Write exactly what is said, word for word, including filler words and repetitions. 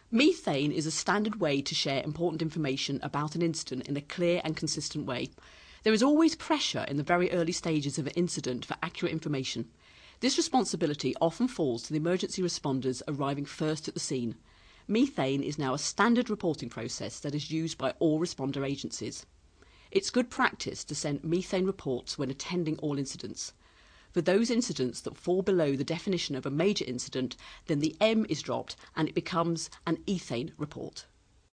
Methane is a standard way to share important information about an incident in a clear and consistent way. There is always pressure in the very early stages of an incident for accurate information. This responsibility often falls to the emergency responders arriving first at the scene. Methane is now a standard reporting process that is used by all responder agencies. It's good practice to send methane reports when attending all incidents. For those incidents that fall below the definition of a major incident, then the M is dropped and it becomes an ethane report.